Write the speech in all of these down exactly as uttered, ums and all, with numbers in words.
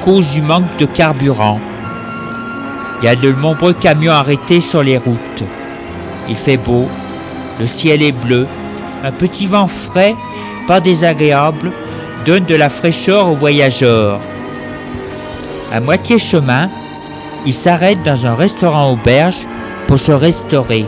cause du manque de carburant. Il y a de nombreux camions arrêtés sur les routes. Il fait beau, le ciel est bleu, un petit vent frais, pas désagréable, donne de la fraîcheur aux voyageurs. À moitié chemin, il s'arrête dans un restaurant auberge pour se restaurer.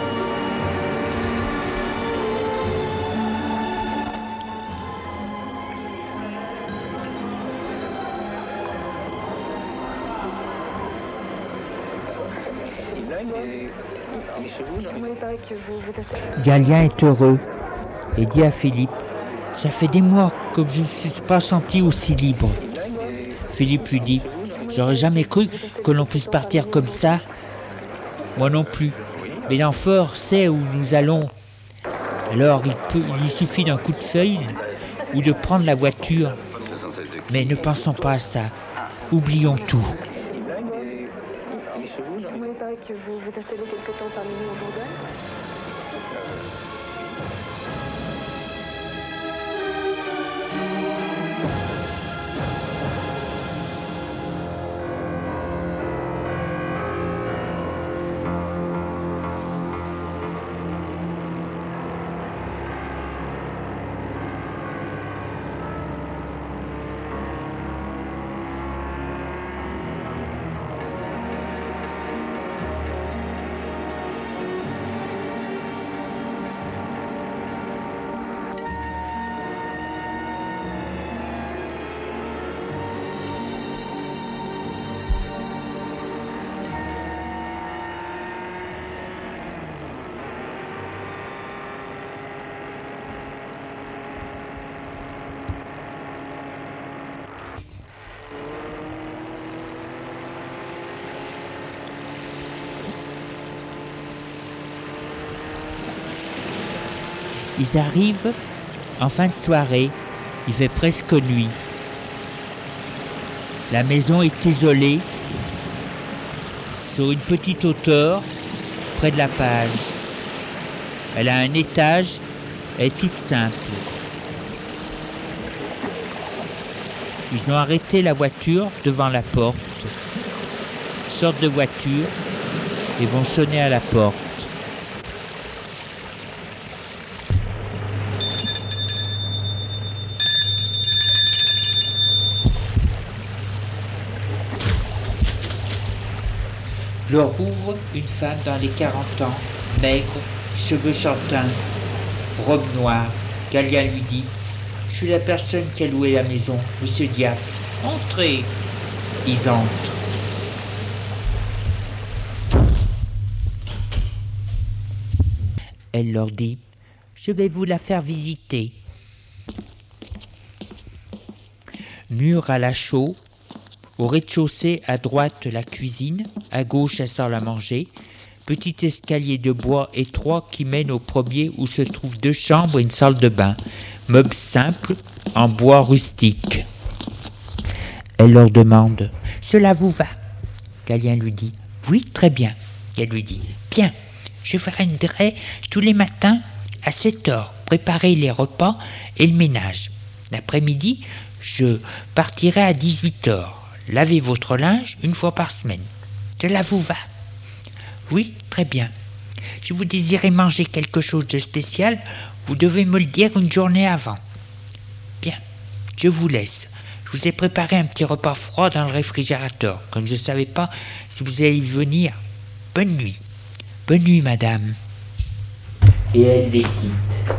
Galien est heureux et dit à Philippe « Ça fait des mois que je ne suis pas senti aussi libre. » Philippe lui dit « J'aurais jamais cru que l'on puisse partir comme ça. » Moi non plus. Mais l'enfort sait où nous allons. Alors il, peut, il lui suffit d'un coup de feuille ou de prendre la voiture. Mais ne pensons pas à ça. Oublions tout. Que vous vous installez quelque temps parmi nous en Bourgogne. Ils arrivent en fin de soirée, il fait presque nuit. La maison est isolée, sur une petite hauteur, près de la plage. Elle a un étage, elle est toute simple. Ils ont arrêté la voiture devant la porte, sortent de voiture et vont sonner à la porte. Leur ouvre une femme dans les quarante ans, maigre, cheveux châtains, robe noire. Galien lui dit « Je suis la personne qui a loué la maison, monsieur Diacre. Entrez !» Ils entrent. Elle leur dit « Je vais vous la faire visiter. » Mur à la chaux. Au rez-de-chaussée, à droite, la cuisine, à gauche, la salle à manger, petit escalier de bois étroit qui mène au premier où se trouvent deux chambres et une salle de bain, meubles simples, en bois rustique. Elle leur demande « Cela vous va ?» Galien lui dit « Oui, très bien. » Elle lui dit « Bien, je viendrai tous les matins à sept heures, préparer les repas et le ménage. L'après-midi, je partirai à dix-huit heures. Lavez votre linge une fois par semaine. Cela vous va ? Oui, très bien. Si vous désirez manger quelque chose de spécial, vous devez me le dire une journée avant. Bien, je vous laisse. Je vous ai préparé un petit repas froid dans le réfrigérateur, comme je ne savais pas si vous alliez venir. Bonne nuit. Bonne nuit, madame. Et elle les quitte.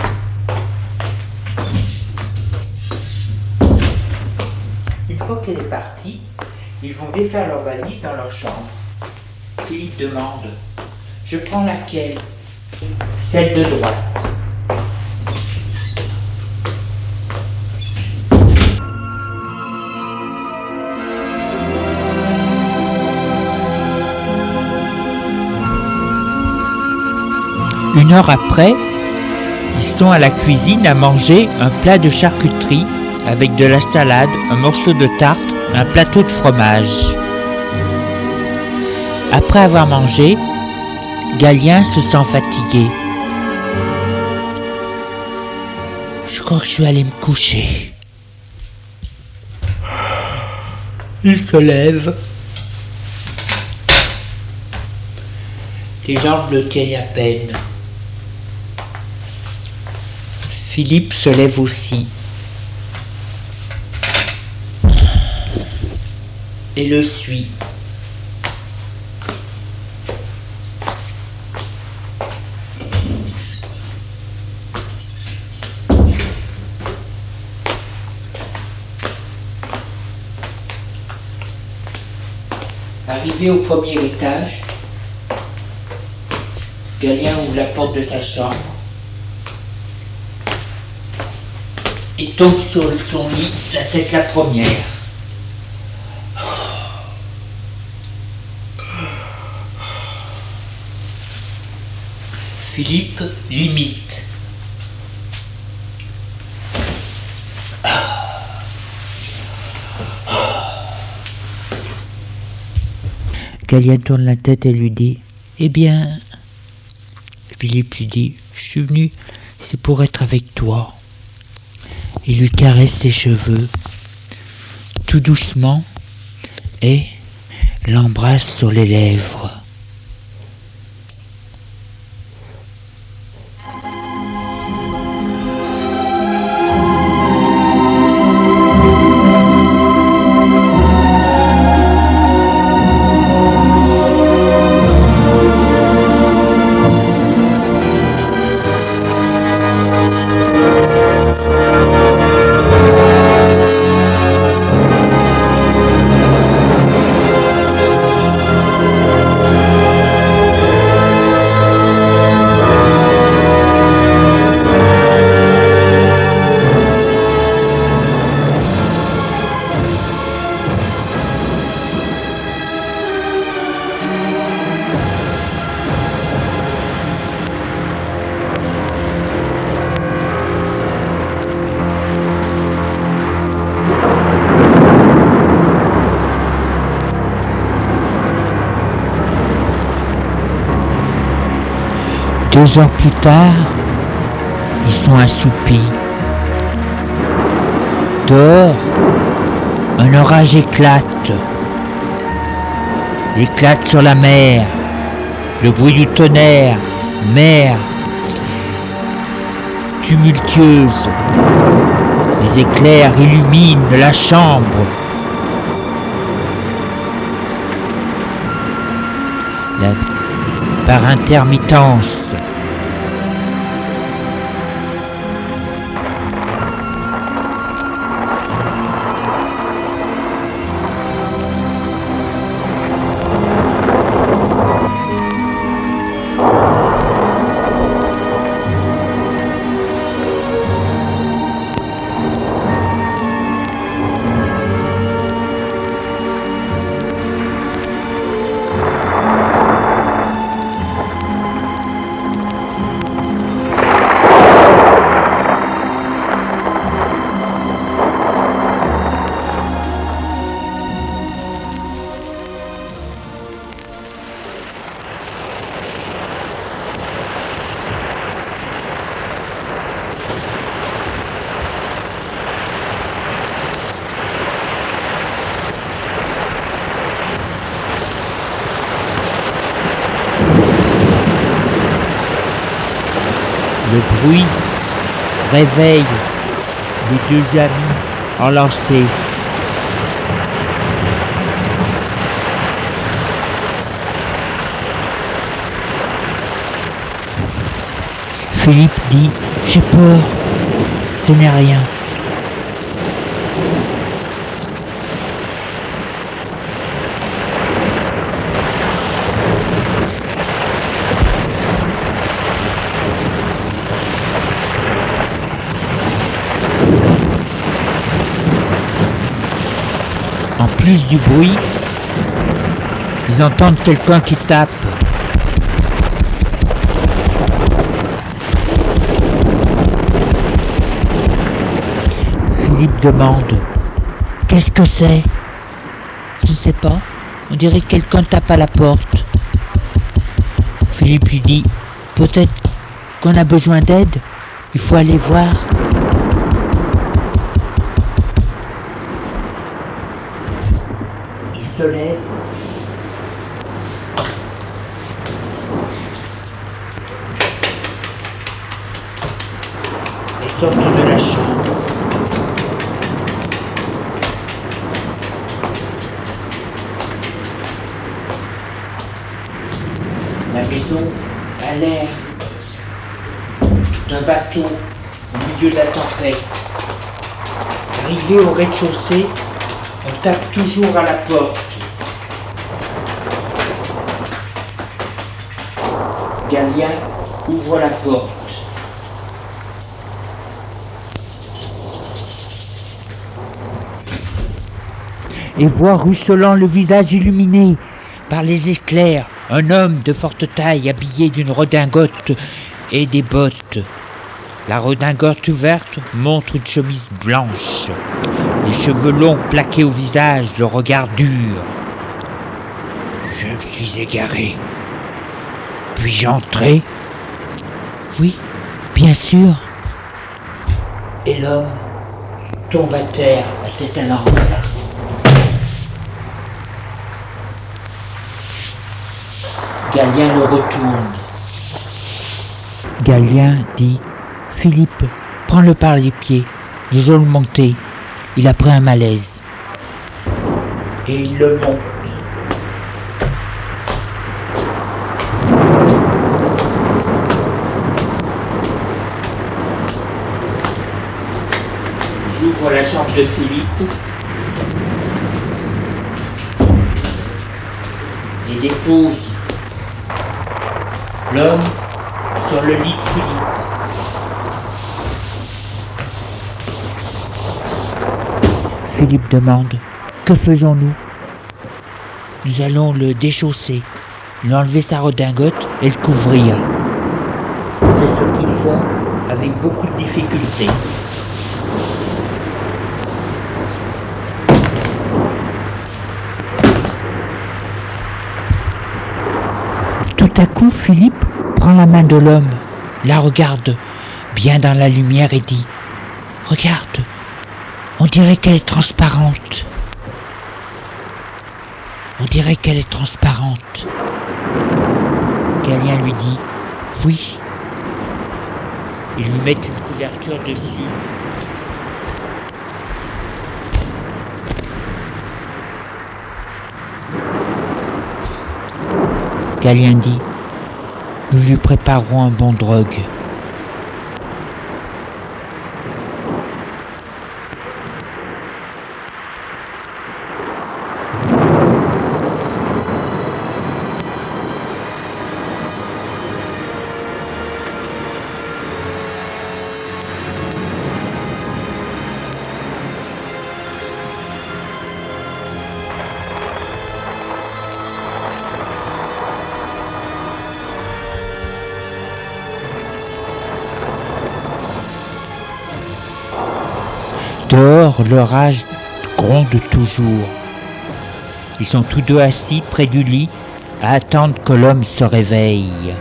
Une fois qu'elle est partie, ils vont défaire leurs valises dans leur chambre. Philippe demande « Je prends laquelle ?»« Celle de droite. » Une heure après, ils sont à la cuisine à manger un plat de charcuterie avec de la salade, un morceau de tarte, un plateau de fromage. Après avoir mangé, Galien se sent fatigué. Je crois que je vais aller me coucher. Il se lève. Tes jambes le tiennent à peine. Philippe se lève aussi. Et le suit. Arrivé au premier étage, Galien ouvre la porte de sa chambre et tombe sur son lit, la tête la première. Philippe l'imite. Galien tourne la tête et lui dit « Eh bien... » Philippe lui dit « Je suis venu, c'est pour être avec toi. » Il lui caresse ses cheveux, tout doucement, et l'embrasse sur les lèvres. Deux heures plus tard, ils sont assoupis. Dehors, un orage éclate. Il éclate sur la mer. Le bruit du tonnerre, mer tumultueuse. Les éclairs illuminent la chambre. La, par intermittence. Le bruit réveille les deux amis enlacés. Philippe dit « J'ai peur, ce n'est rien. » En plus du bruit, ils entendent quelqu'un qui tape. Philippe demande « Qu'est-ce que c'est ?» « Je ne sais pas, on dirait que quelqu'un tape à la porte. » Philippe lui dit « Peut-être qu'on a besoin d'aide, il faut aller voir. » se lève et sortent de la chambre. La maison a l'air d'un bateau au milieu de la tempête. Arrivé au rez-de-chaussée, on tape toujours à la porte. Galien ouvre la porte. Et voit ruisselant le visage illuminé par les éclairs, un homme de forte taille habillé d'une redingote et des bottes. La redingote ouverte montre une chemise blanche, les cheveux longs plaqués au visage, le regard dur. Je me suis égaré. Puis-je entrer ? Oui, bien sûr. Et l'homme tombe à terre, la tête à l'envers. Galien le retourne. Galien dit « Philippe, prends-le par les pieds, nous allons le monter. Il a pris un malaise. » Et il le monte. Ils ouvrent la chambre de Philippe et déposent l'homme sur le lit de Philippe. Philippe demande « Que faisons-nous » ? Nous allons le déchausser, lui enlever sa redingote et le couvrir. C'est ce qu'ils font avec beaucoup de difficulté. Tout à coup, Philippe prend la main de l'homme, la regarde bien dans la lumière et dit « Regarde, on dirait qu'elle est transparente. On dirait qu'elle est transparente. » Galien lui dit « Oui. » Ils lui mettent une couverture dessus. Galien dit « Nous lui préparerons un bon drogue. » Dehors, l'orage gronde toujours. Ils sont tous deux assis près du lit à attendre que l'homme se réveille.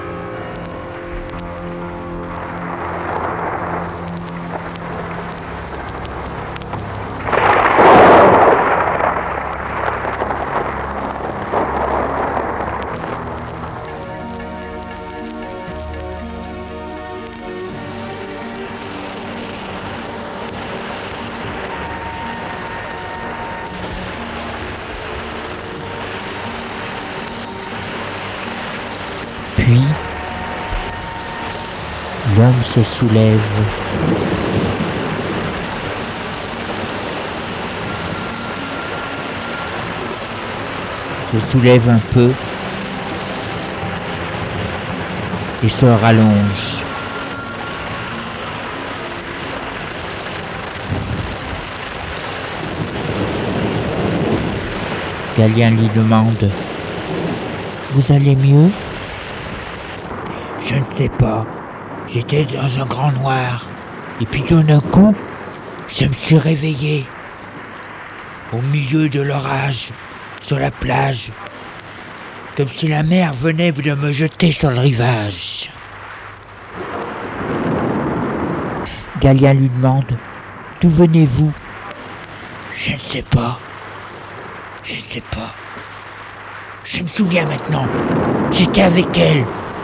Puis, l'homme se soulève. Se soulève un peu et se rallonge. Galien lui demande « Vous allez mieux ?» « Je ne sais pas. J'étais dans un grand noir. Et puis d'un coup, je me suis réveillé. Au milieu de l'orage, sur la plage. Comme si la mer venait de me jeter sur le rivage. » Galien lui demande « D'où venez-vous ?»« Je ne sais pas. Je ne sais pas. Je me souviens maintenant. J'étais avec elle.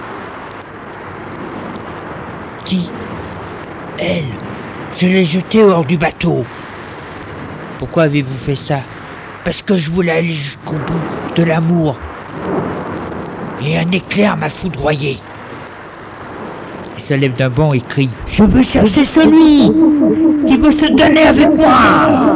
Qui? Elle. Je l'ai jetée hors du bateau. Pourquoi avez-vous fait ça? Parce que je voulais aller jusqu'au bout de l'amour. Et un éclair m'a foudroyé. Il se lève d'un bond et crie: je veux chercher celui qui veut se donner avec moi.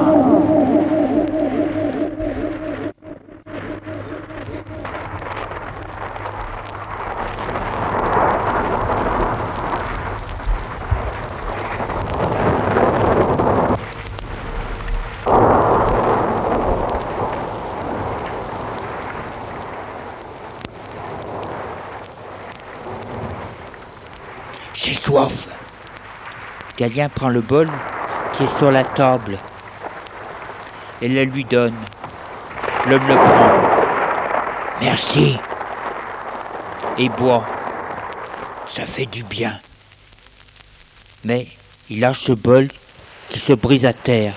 J'ai soif. Galien prend le bol qui est sur la table et le lui donne. L'homme le prend. Merci. Et boit. Ça fait du bien. Mais il lâche ce bol qui se brise à terre.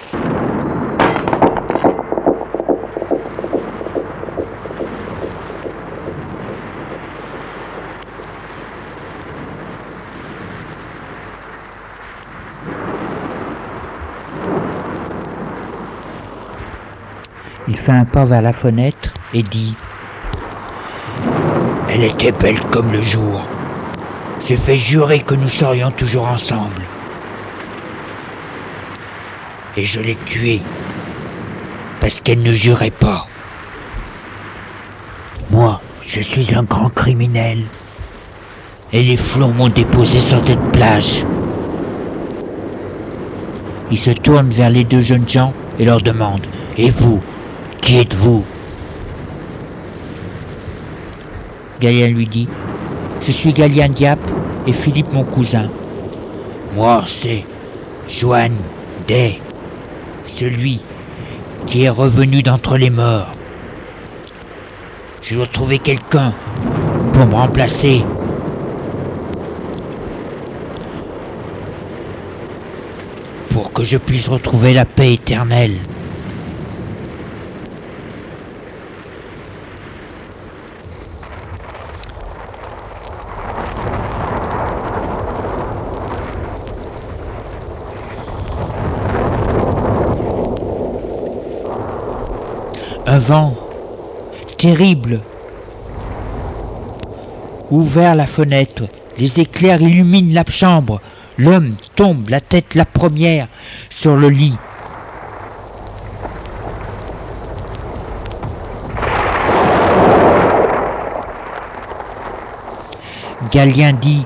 Il fait un pas vers la fenêtre et dit: elle était belle comme le jour. J'ai fait jurer que nous serions toujours ensemble. Et je l'ai tuée parce qu'elle ne jurait pas. Moi, je suis un grand criminel. Et les flots m'ont déposé sur cette plage. Il se tourne vers les deux jeunes gens et leur demande: et vous? Qui êtes-vous? Galien lui dit: je suis Galien Diap et Philippe mon cousin. Moi, c'est Joanne Day, celui qui est revenu d'entre les morts. Je dois trouver quelqu'un pour me remplacer. Pour que je puisse retrouver la paix éternelle. Un vent terrible ouvert la fenêtre. Les éclairs illuminent la chambre. L'homme tombe, la tête la première, sur le lit. Galien dit: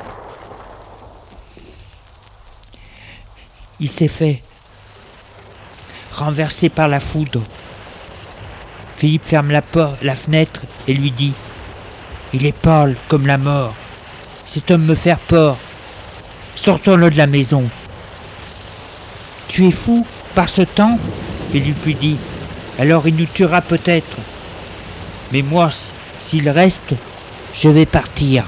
il s'est fait renverser par la foudre. Philippe ferme la porte, la fenêtre et lui dit: il est pâle comme la mort. Cet homme me fait peur. Sortons-le de la maison. Tu es fou par ce temps? Philippe lui dit: alors il nous tuera peut-être. Mais moi, s'il reste, je vais partir.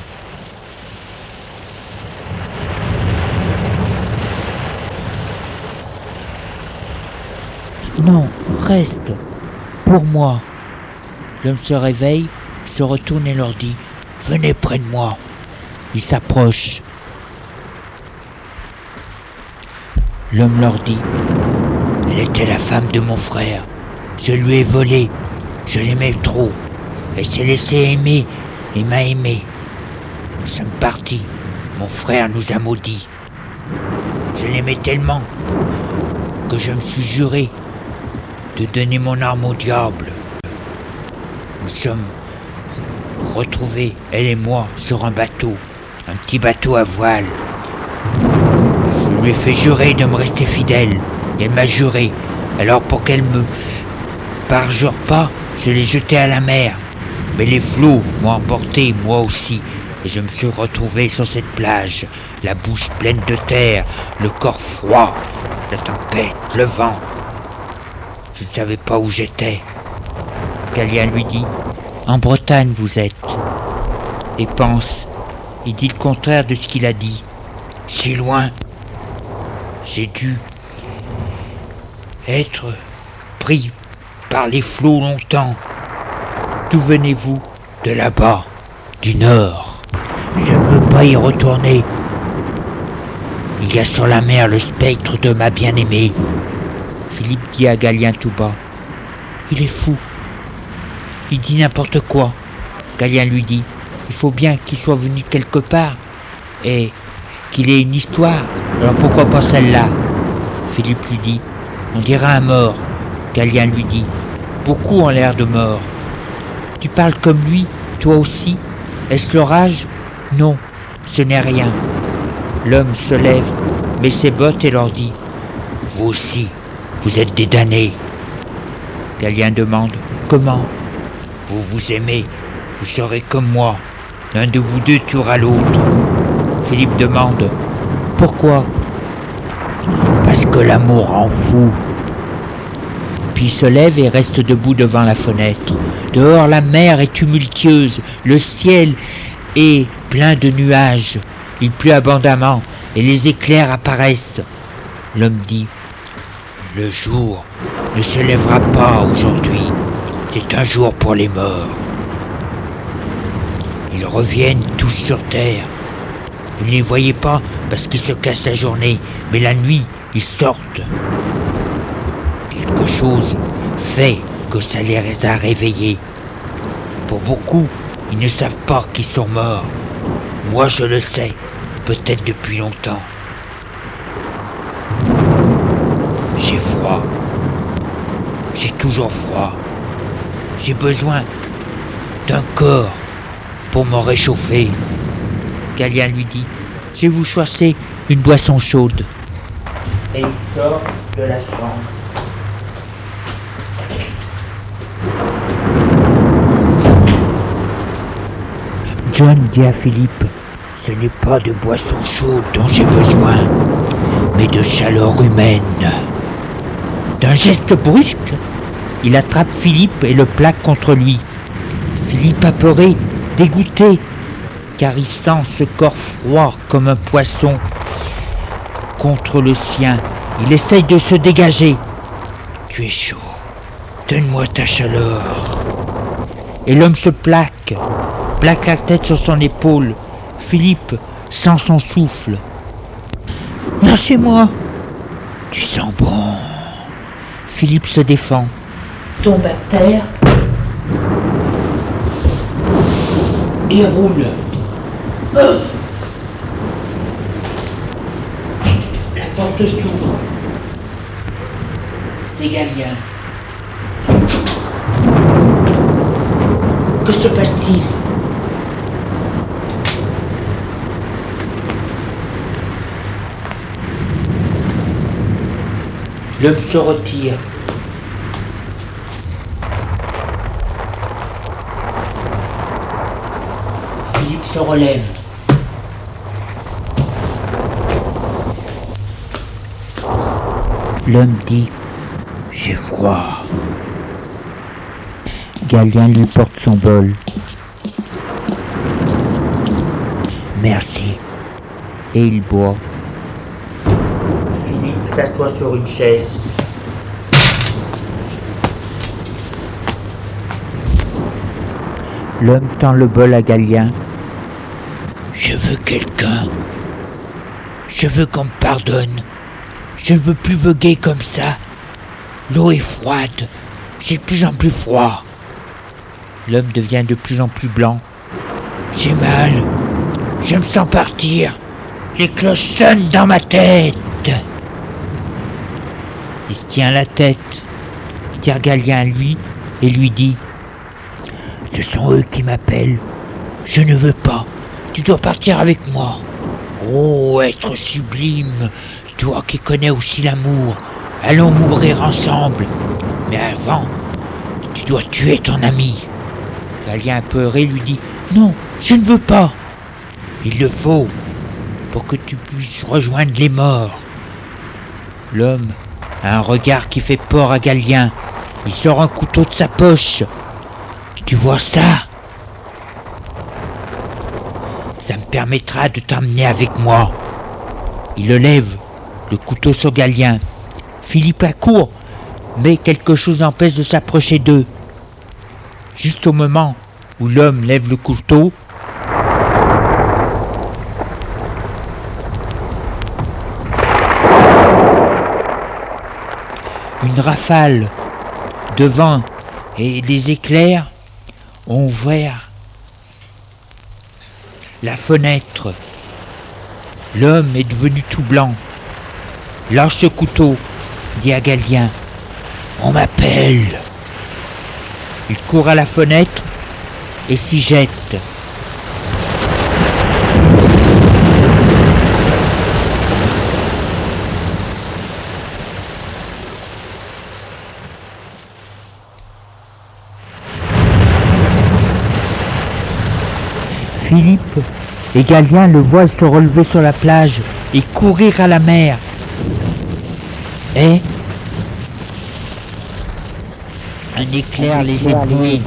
Non, reste. Pour moi. L'homme se réveille, se retourne et leur dit: venez près de moi. Il s'approche. L'homme leur dit: elle était la femme de mon frère. Je lui ai volé. Je l'aimais trop. Elle s'est laissée aimer et m'a aimé. Nous sommes partis. Mon frère nous a maudits. Je l'aimais tellement que je me suis juré de donner mon arme au diable. Nous sommes retrouvés, elle et moi, sur un bateau, un petit bateau à voile. Je lui ai fait jurer de me rester fidèle. Elle m'a juré. Alors pour qu'elle me parjure pas, je l'ai jetée à la mer. Mais les flots m'ont emporté, moi aussi. Et je me suis retrouvé sur cette plage, la bouche pleine de terre, le corps froid, la tempête, le vent. Je ne savais pas où j'étais. Galien lui dit: en Bretagne vous êtes. Et pense, il dit le contraire de ce qu'il a dit. Si loin, j'ai dû être pris par les flots longtemps. D'où venez-vous? De là-bas, du nord. Je ne veux pas y retourner. Il y a sur la mer le spectre de ma bien-aimée. Philippe dit à Galien tout bas. Il est fou. Il dit n'importe quoi. Galien lui dit, il faut bien qu'il soit venu quelque part et qu'il ait une histoire. Alors pourquoi pas celle-là? Philippe lui dit, on dirait un mort. Galien lui dit, beaucoup ont l'air de morts. Tu parles comme lui, toi aussi? Est-ce l'orage? Non, ce n'est rien. L'homme se lève, met ses bottes et leur dit, vous aussi, vous êtes des damnés. Galien demande, comment? Vous vous aimez, vous serez comme moi. L'un de vous deux tuera l'autre. Philippe demande, pourquoi? Parce que l'amour rend fou. Puis il se lève et reste debout devant la fenêtre. Dehors, la mer est tumultueuse, le ciel est plein de nuages. Il pleut abondamment et les éclairs apparaissent. L'homme dit, le jour ne se lèvera pas aujourd'hui. C'est un jour pour les morts. Ils reviennent tous sur terre. Vous ne les voyez pas parce qu'ils se cassent la journée, mais la nuit, ils sortent. Quelque chose fait que ça les a réveillés. Pour beaucoup, ils ne savent pas qu'ils sont morts. Moi, je le sais, peut-être depuis longtemps. J'ai froid. J'ai toujours froid. J'ai besoin d'un corps pour me réchauffer. Galien lui dit, je vais vous choisir une boisson chaude. Et il sort de la chambre. John dit à Philippe, ce n'est pas de boisson chaude dont j'ai besoin, mais de chaleur humaine. D'un geste brusque, il attrape Philippe et le plaque contre lui. Philippe apeuré, dégoûté, car il sent ce corps froid comme un poisson contre le sien. Il essaye de se dégager. Tu es chaud, donne-moi ta chaleur. Et l'homme se plaque, plaque la tête sur son épaule. Philippe sent son souffle. Lâchez-moi. Tu sens bon. Philippe se défend. Tombe à terre et roule. Euh. La porte s'ouvre. C'est Galien. Que se passe-t-il? L'homme se retire. Philippe se relève. L'homme dit, j'ai froid. Galien lui porte son bol. Merci. Et il boit. Philippe s'assoit sur une chaise. L'homme tend le bol à Galien. Je veux quelqu'un. Je veux qu'on me pardonne. Je ne veux plus voguer comme ça. L'eau est froide. J'ai de plus en plus froid. L'homme devient de plus en plus blanc. J'ai mal. Je me sens partir. Les cloches sonnent dans ma tête. Il se tient la tête. Il tire Galien à lui et lui dit, ce sont eux qui m'appellent. Je ne veux pas. Tu dois partir avec moi. Oh, être sublime, toi qui connais aussi l'amour. Allons mourir ensemble. Mais avant, tu dois tuer ton ami. Galien apeuré lui dit, non, je ne veux pas. Il le faut pour que tu puisses rejoindre les morts. L'homme a un regard qui fait peur à Galien. Il sort un couteau de sa poche. Tu vois ça? Ça me permettra de t'emmener avec moi. Il le lève, le couteau sur Galien. Philippe accourt, mais quelque chose empêche de s'approcher d'eux. Juste au moment où l'homme lève le couteau, une rafale de vent et des éclairs ont ouvert la fenêtre. L'homme est devenu tout blanc. Lâche ce couteau, dit à Galien. On m'appelle. Il court à la fenêtre et s'y jette. Philippe et Galien le voient se relever sur la plage et courir à la mer. Et un éclair les éblouit.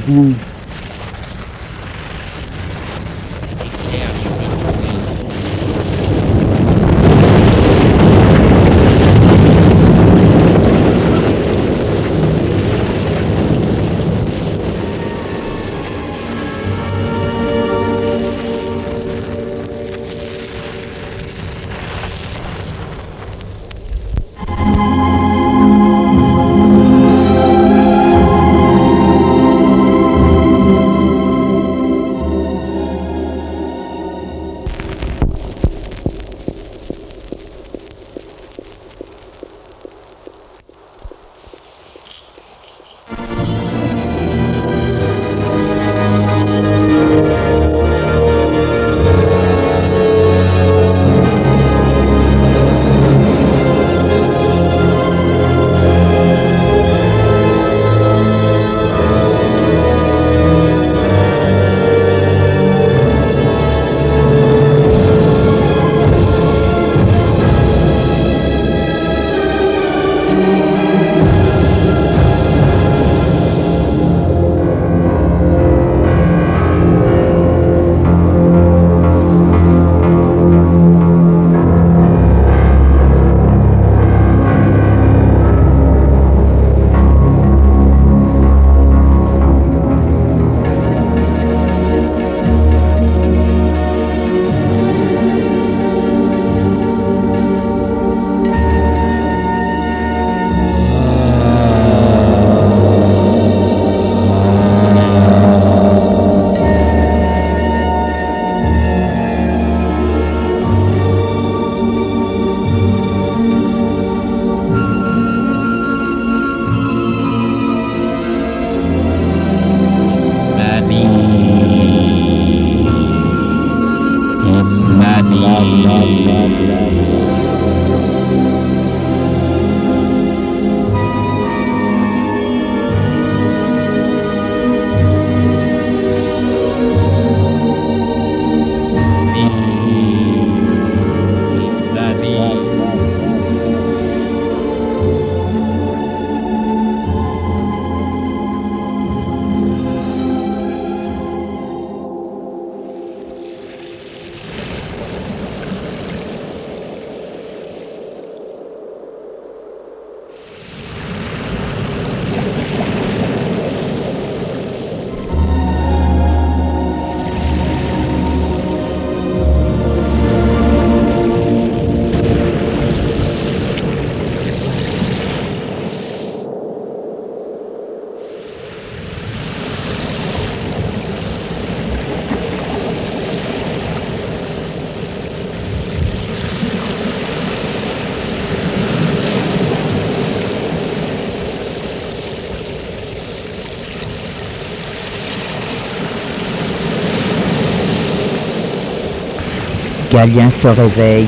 Galien se réveille.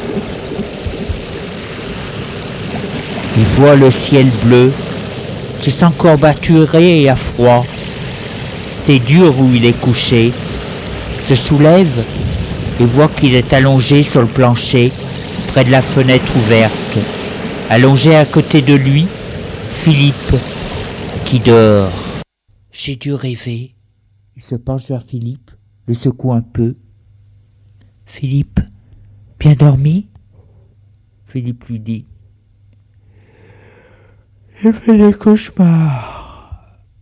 Il voit le ciel bleu qui s'encourbaturé et a froid. C'est dur où il est couché. Se soulève et voit qu'il est allongé sur le plancher près de la fenêtre ouverte. Allongé à côté de lui, Philippe qui dort. J'ai dû rêver. Il se penche vers Philippe, le secoue un peu. Philippe, bien dormi? Philippe lui dit. Je fais des cauchemars.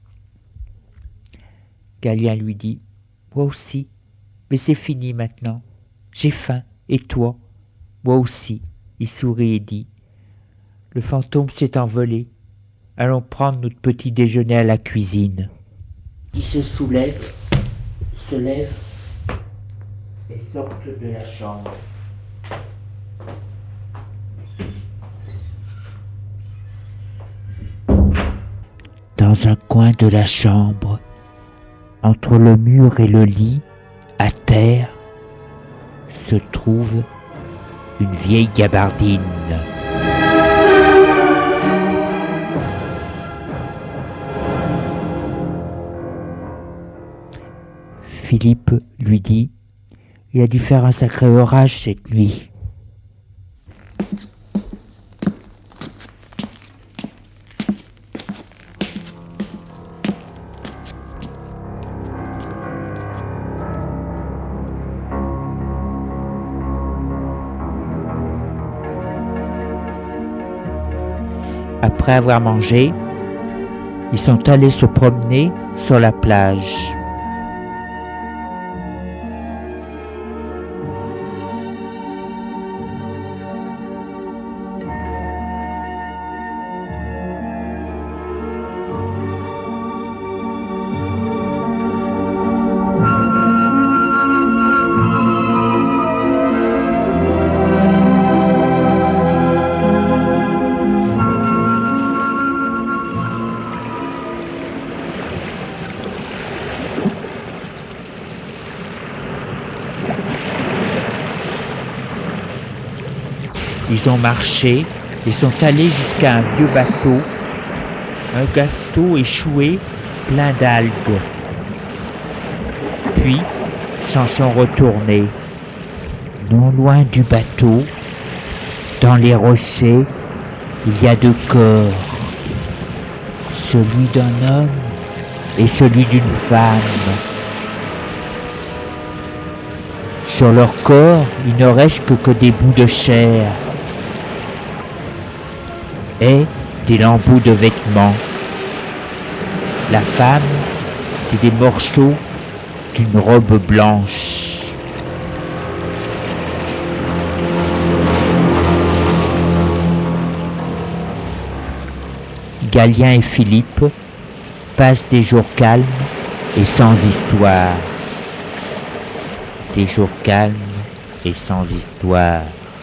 Galien lui dit, moi aussi, mais c'est fini maintenant. J'ai faim, et toi? Moi aussi. Il sourit et dit, le fantôme s'est envolé. Allons prendre notre petit déjeuner à la cuisine. Il se soulève, se lève et sort de la chambre. Dans un coin de la chambre, entre le mur et le lit, à terre, se trouve une vieille gabardine. Philippe lui dit, il a dû faire un sacré orage cette nuit. Après avoir mangé, ils sont allés se promener sur la plage. Ils ont marché et sont allés jusqu'à un vieux bateau, un bateau échoué plein d'algues. Puis s'en sont retournés. Non loin du bateau, dans les rochers, il y a deux corps, celui d'un homme et celui d'une femme. Sur leur corps, il ne reste que, que des bouts de chair et des lambeaux de vêtements. La femme, c'est des morceaux d'une robe blanche. Galien et Philippe passent des jours calmes et sans histoire. Des jours calmes et sans histoire.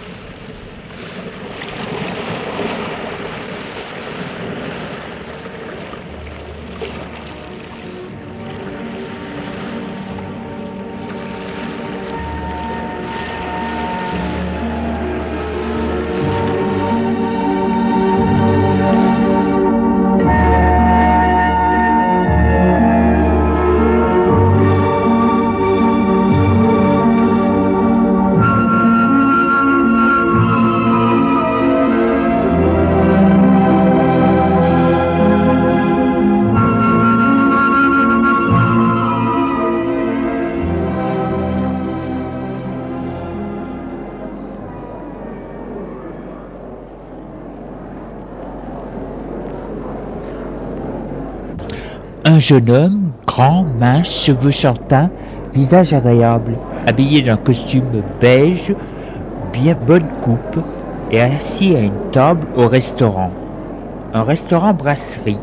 Un jeune homme, grand, mince, cheveux châtains, visage agréable, habillé d'un costume beige, bien bonne coupe, et assis à une table au restaurant. Un restaurant brasserie.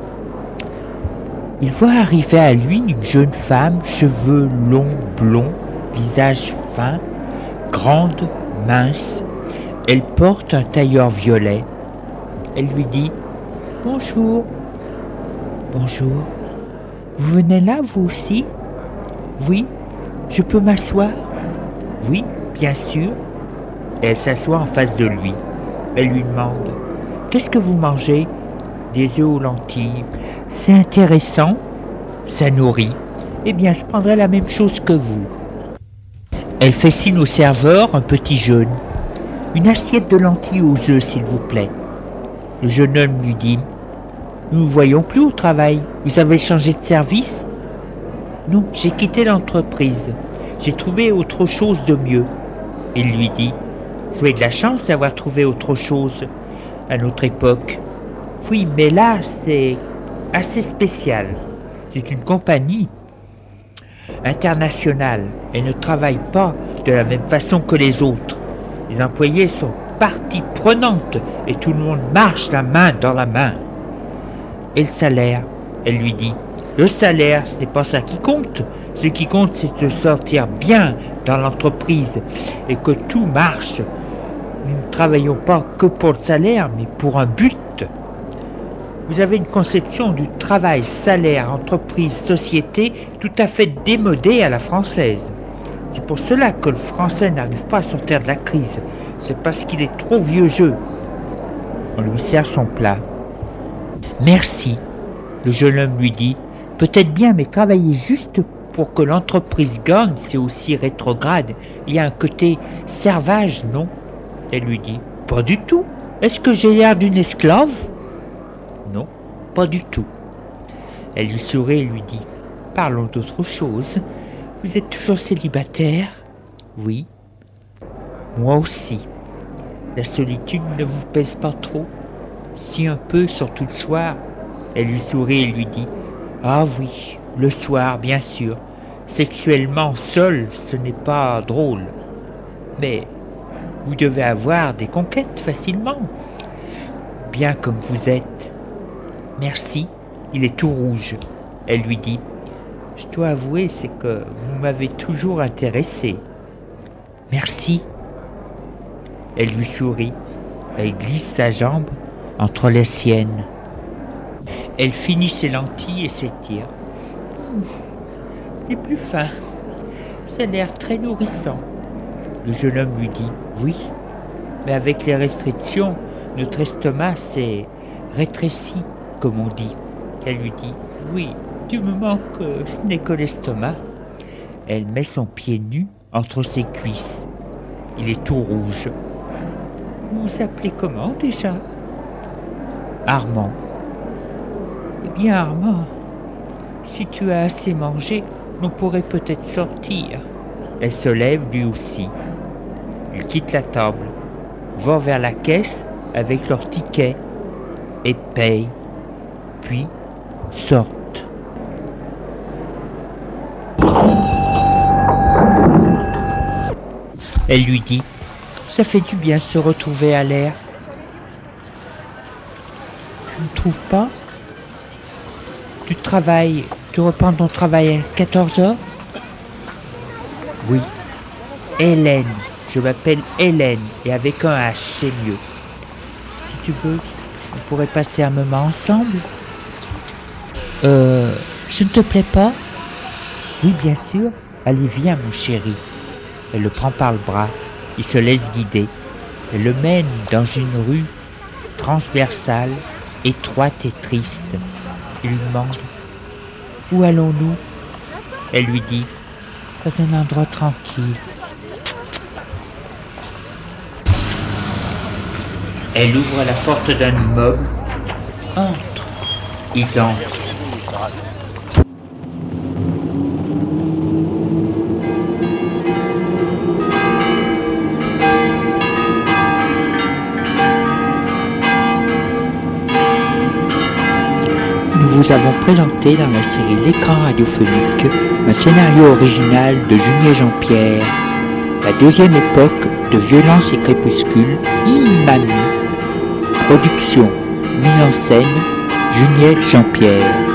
Il voit arriver à lui une jeune femme, cheveux longs, blonds, visage fin, grande, mince. Elle porte un tailleur violet. Elle lui dit « Bonjour. »« Bonjour. Vous venez là, vous aussi ? » ?»« Oui. Je peux m'asseoir ? » ?»« Oui, bien sûr. » Elle s'assoit en face de lui. Elle lui demande « Qu'est-ce que vous mangez ? » ?»« Des œufs aux lentilles. »« C'est intéressant. Ça nourrit. Eh bien, je prendrai la même chose que vous. » Elle fait signe au serveur, un petit jeune. « Une assiette de lentilles aux œufs, s'il vous plaît. » Le jeune homme lui dit « Nous ne vous voyons plus au travail. Vous avez changé de service ? » ?»« Non, j'ai quitté l'entreprise. J'ai trouvé autre chose de mieux. » Il lui dit « Vous avez de la chance d'avoir trouvé autre chose à notre époque. Oui, mais là, c'est assez spécial. C'est une compagnie internationale. Elle ne travaille pas de la même façon que les autres. Les employés sont partie prenante et tout le monde marche la main dans la main. Et le salaire, elle lui dit, le salaire, ce n'est pas ça qui compte. Ce qui compte, c'est de sortir bien dans l'entreprise et que tout marche. Nous ne travaillons pas que pour le salaire, mais pour un but. Vous avez une conception du travail, salaire, entreprise, société tout à fait démodée à la française. C'est pour cela que le français n'arrive pas à sortir de la crise. C'est parce qu'il est trop vieux jeu. On lui sert son plat. Merci, le jeune homme lui dit. Peut-être bien, mais travailler juste pour que l'entreprise gagne, c'est aussi rétrograde. Il y a un côté servage, non? Elle lui dit. Pas du tout. Est-ce que j'ai l'air d'une esclave? Non, pas du tout. Elle lui sourit et lui dit. Parlons d'autre chose. Vous êtes toujours célibataire? Oui. Moi aussi. La solitude ne vous pèse pas trop? Si un peu, surtout le soir. Elle lui sourit et lui dit. Ah oui, le soir, bien sûr. Sexuellement seul, ce n'est pas drôle. Mais vous devez avoir des conquêtes facilement. Bien comme vous êtes. Merci, il est tout rouge. Elle lui dit. Je dois avouer, c'est que vous m'avez toujours intéressé. Merci. Elle lui sourit. Elle glisse sa jambe entre les siennes. Elle finit ses lentilles et s'étire. C'est plus fin. Ça a l'air très nourrissant. Le jeune homme lui dit. Oui, mais avec les restrictions, notre estomac s'est rétréci, comme on dit. Elle lui dit. Oui, du moment que ce n'est que l'estomac. Elle met son pied nu entre ses cuisses. Il est tout rouge. Vous vous appelez comment déjà? Armand. Eh bien Armand, si tu as assez mangé, on pourrait peut-être sortir. Elle se lève lui aussi. Ils quittent la table, vont vers la caisse avec leur ticket et payent, puis sortent. Elle lui dit. Ça fait du bien de se retrouver à l'air. Tu ne trouves pas? Tu travailles, tu reprends ton travail à quatorze heures? Oui. Hélène, je m'appelle Hélène et avec un H, c'est mieux. Si tu veux, on pourrait passer un moment ensemble. Euh, je ne te plais pas? Oui, bien sûr. Allez, viens, mon chéri. Elle le prend par le bras. Il se laisse guider. Elle le mène dans une rue transversale, étroite et triste. Il lui demande « Où allons-nous » Elle lui dit « Dans un endroit tranquille. » Elle ouvre la porte d'un immeuble. Entre. Ils entrent. Nous vous avons présenté dans la série L'écran radiophonique un scénario original de Junier Jean-Pierre, la deuxième époque de Violence et Crépuscule, Imami, production, mise en scène, Junier Jean-Pierre.